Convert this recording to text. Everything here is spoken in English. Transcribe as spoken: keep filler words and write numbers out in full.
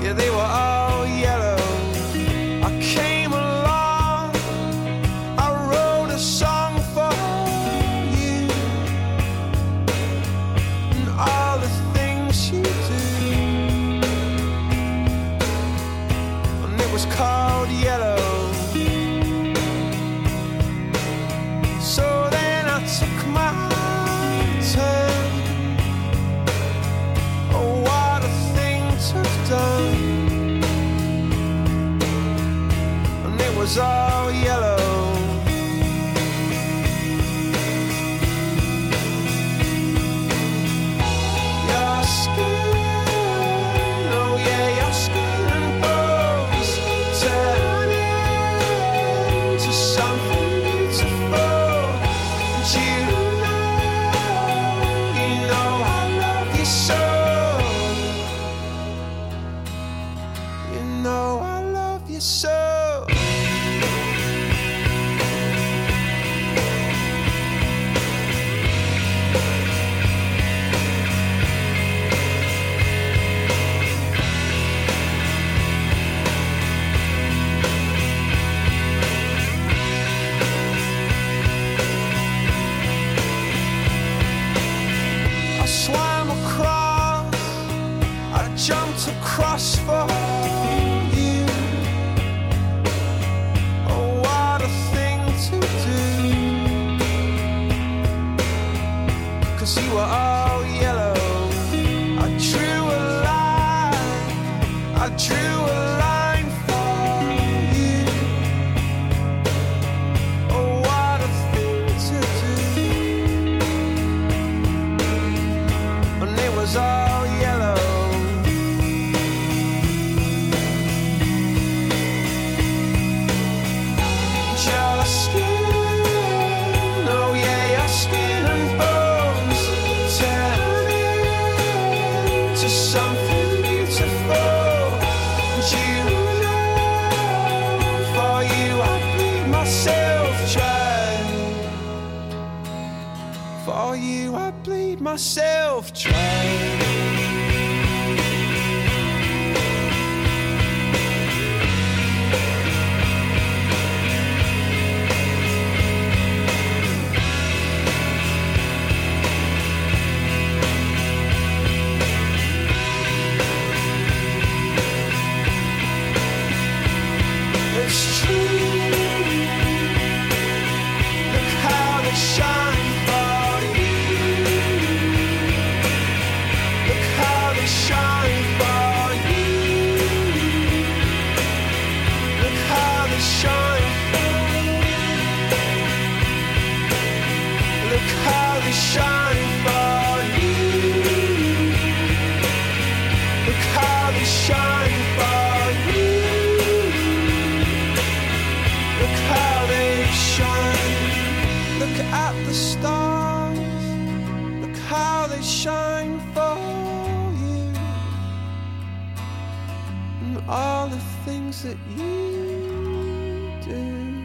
yeah, they were all yellow. I came along, I wrote a song for you, and all the things you do, and it was called Yellow. So then I took my turn. Oh, what a thing to have done. And it was all yellow. Your skin, oh yeah, your skin and bones turn into something beautiful. And you know, you know I love you so. You know I love you so. I swam across, I jumped across for you. Oh, what a thing to do. 'Cause you were all yellow. I drew a line, I drew a line for you. Oh, what a thing to do. And it was all yellow. Your skin, oh yeah, your skin and bones turn into something beautiful. And you know, for you I bleed myself dry. For you I bleed myself dry. It's true. Look how they shine for you. Look how they shine for you. Look how they shine. Look how they shine for you. Look how they shine for you. Look how they shine. Look at the stars. Look how they shine for you. And all the things that you do.